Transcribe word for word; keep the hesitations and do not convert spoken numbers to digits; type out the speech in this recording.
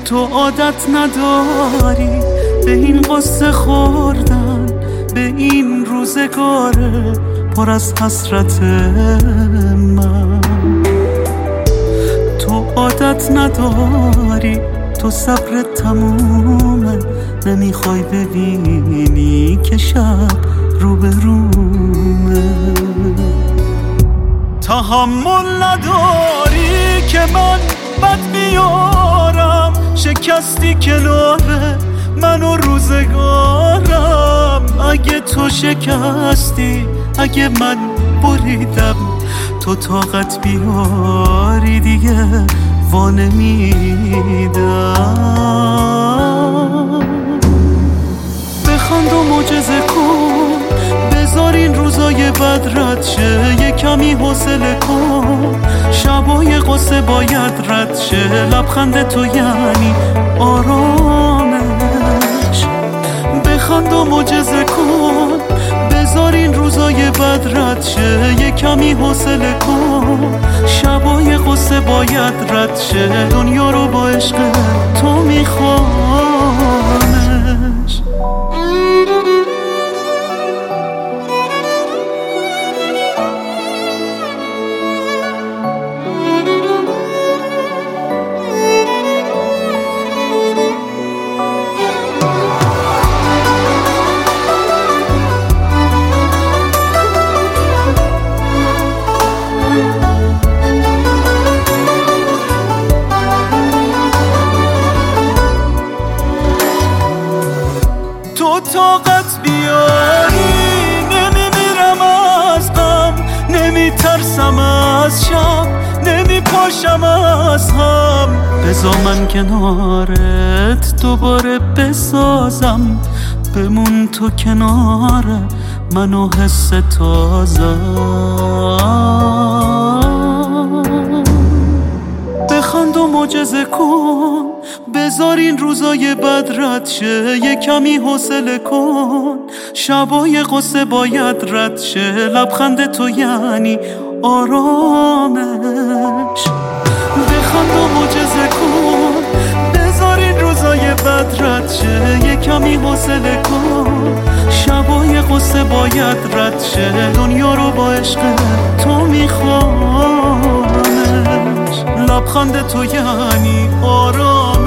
تو عادت نداری به این قصه خوردن، به این روزگار پر از حسرت من. تو عادت نداری، تو صبر تمومه، نمیخوای ببینی که شب رو به رومه. تحمل نداری که من بد میارم، شکستی کناره من و روزگارم. اگه تو شکستی، اگه من بریدم، تو طاقت بیاری دیگه وانمیدم. بخند و معجزه کن، بذار این روزای بد رد شه، یه کمی حوصله کن، شبای قصه باید رد شه. لبخند تو یعنی آرامش. بخند و معجزه کن، بذار این روزای بد رد شه، یه کمی حوصله کن، شبای قصه باید رد شه. دنیا رو با عشق تو میخوامش. تو طاقت بیاری، نمیمیرم از غم، نمیترسم از شب، نمیپاشم از هم. بذار من کنارت دوباره بسازم، بمون تو کنار من و حس تازم. بخند و معجزه کن، بذار این روزای بد رد شه، یه کمی حوصله کن، شبای قصه باید رد شه. لبخند تو یعنی آرامش. بخند و معجزه کن، بذار این روزای بد رد شه، یه کمی حوصله کن، شبای قصه باید رد شه. دنیا رو با عشق تو میخوامش. لبخند تو یعنی آرامش.